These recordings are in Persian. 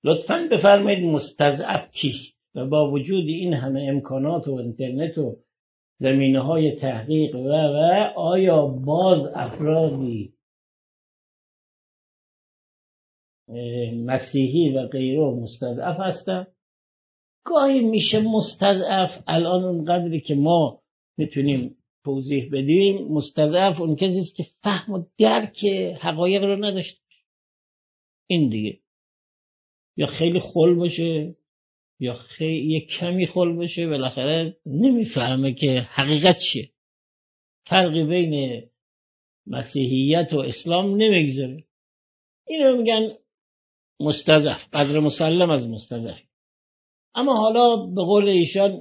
لطفاً بفرمایید مستضعف کیست و با وجود این همه امکانات و اینترنت و زمینه‌های تحقیق و آیا باز افرادی مسیحی و غیره مستضعف هستن؟ گاهی میشه مستضعف، الان اون قدری که ما میتونیم توضیح بدیم، مستضعف اون کسی است که فهم و درک حقایق رو نداشته، این دیگه یا خیلی خل باشه یا خیلی کمی خل باشه، بالاخره نمیفهمه که حقیقت چیه، فرقی بین مسیحیت و اسلام نمیگذاره، اینو میگن مستضعف، قدر مسلم از مستضعف. اما حالا به قول ایشان،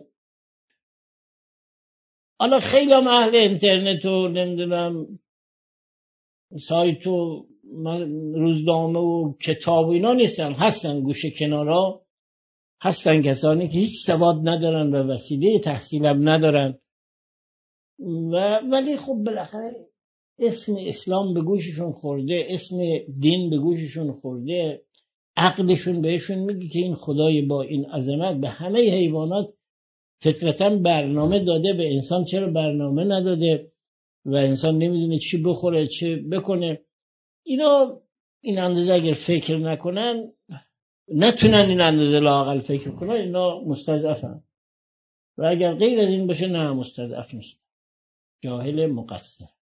حالا خیلی هم اهل اینترنت و نمیدونم سایت و روزنامه و کتاب اینا نیستن، هستن گوشه کنارا، هستن کسانی که هیچ سواد ندارن و وسیله تحصیل هم ندارن ولی خب بالاخره اسم اسلام به گوششون خورده، اسم دین به گوششون خورده، عقلشون بهشون میگه که این خدای با این عظمت به همه حیوانات فطرتاً برنامه داده، به انسان چرا برنامه نداده و انسان نمیدونه چی بخوره چه بکنه. اینا این اندازه اگر فکر نکنن، نتونن این اندازه لااقل فکر کنن، اینا مستضعفن و اگر غیر از این باشه نه مستضعف نیست، جاهل مقصر.